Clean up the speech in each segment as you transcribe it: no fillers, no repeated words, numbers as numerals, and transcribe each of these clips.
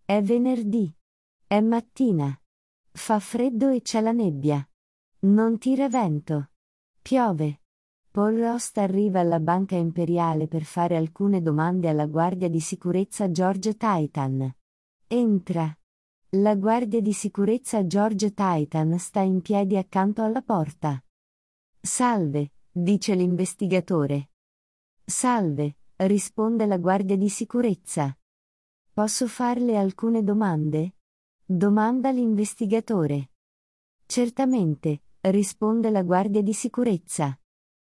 È venerdì. È mattina. Fa freddo e c'è la nebbia. Non tira vento. Piove. Paul Rost arriva alla Banca Imperiale per fare alcune domande alla guardia di sicurezza George Titan. Entra. La guardia di sicurezza George Titan sta in piedi accanto alla porta. Salve, dice l'investigatore. Salve, risponde la guardia di sicurezza. Posso farle alcune domande? Domanda l'investigatore. Certamente, risponde la guardia di sicurezza.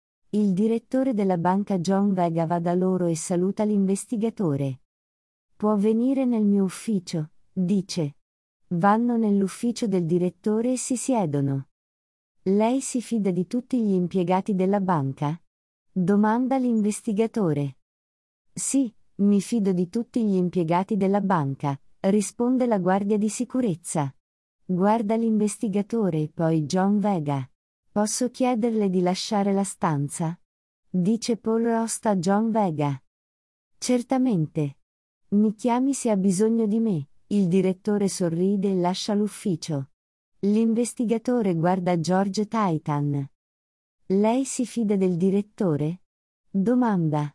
Il direttore della banca John Vega va da loro e saluta l'investigatore. Può venire nel mio ufficio, dice. Vanno nell'ufficio del direttore e si siedono. Lei si fida di tutti gli impiegati della banca? Domanda l'investigatore. Sì, mi fido di tutti gli impiegati della banca, risponde la guardia di sicurezza. Guarda l'investigatore e poi John Vega. Posso chiederle di lasciare la stanza? Dice Paul Rost a John Vega. Certamente. Mi chiami se ha bisogno di me. Il direttore sorride e lascia l'ufficio. L'investigatore guarda George Titan. Lei si fida del direttore? Domanda.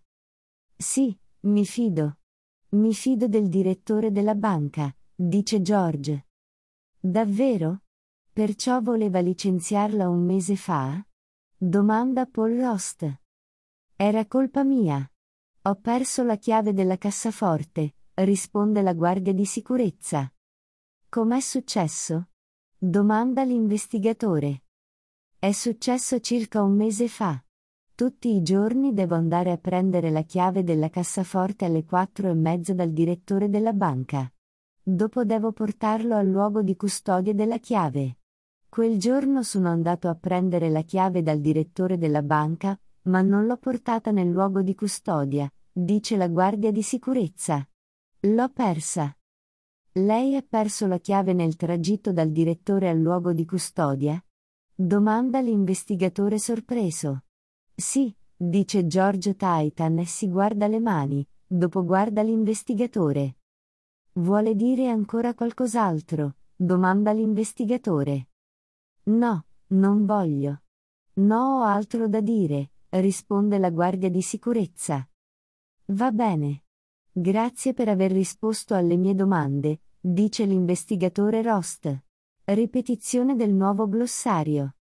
Sì, mi fido. Mi fido del direttore della banca, dice George. Davvero? Perciò voleva licenziarla un mese fa? Domanda Paul Rost. Era colpa mia. Ho perso la chiave della cassaforte, risponde la guardia di sicurezza. Com'è successo? Domanda l'investigatore. È successo circa un mese fa. Tutti i giorni devo andare a prendere la chiave della cassaforte alle 4:30 dal direttore della banca. Dopo devo portarlo al luogo di custodia della chiave. Quel giorno sono andato a prendere la chiave dal direttore della banca, ma non l'ho portata nel luogo di custodia, dice la guardia di sicurezza. L'ho persa. Lei ha perso la chiave nel tragitto dal direttore al luogo di custodia? Domanda l'investigatore sorpreso. Sì, dice George Titan e si guarda le mani, dopo guarda l'investigatore. Vuole dire ancora qualcos'altro? Domanda l'investigatore. No, non voglio. No, ho altro da dire, risponde la guardia di sicurezza. Va bene. Grazie per aver risposto alle mie domande, dice l'investigatore Rost. Ripetizione del nuovo glossario.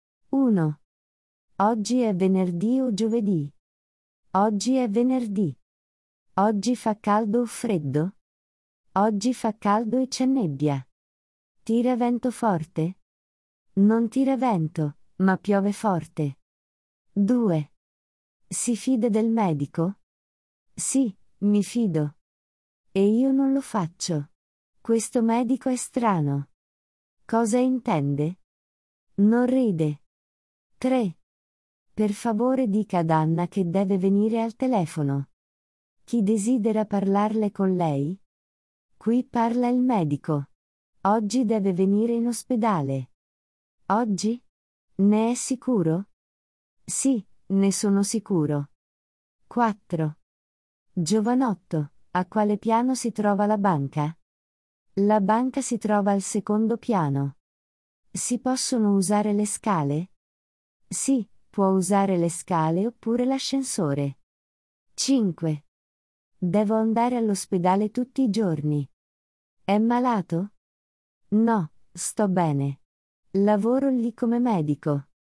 1. Oggi è venerdì o giovedì? Oggi è venerdì. Oggi fa caldo o freddo? Oggi fa caldo e c'è nebbia. Tira vento forte? Non tira vento, ma piove forte. 2. Si fida del medico? Sì, mi fido. E io non lo faccio. Questo medico è strano. Cosa intende? Non ride. 3. Per favore dica ad Anna che deve venire al telefono. Chi desidera parlarle con lei? Qui parla il medico. Oggi deve venire in ospedale. Oggi? Ne è sicuro? Sì, ne sono sicuro. 4. Giovanotto, a quale piano si trova la banca? La banca si trova al secondo piano. Si possono usare le scale? Sì, può usare le scale oppure l'ascensore. 5. Devo andare all'ospedale tutti i giorni. È malato? No, sto bene. Lavoro lì come medico.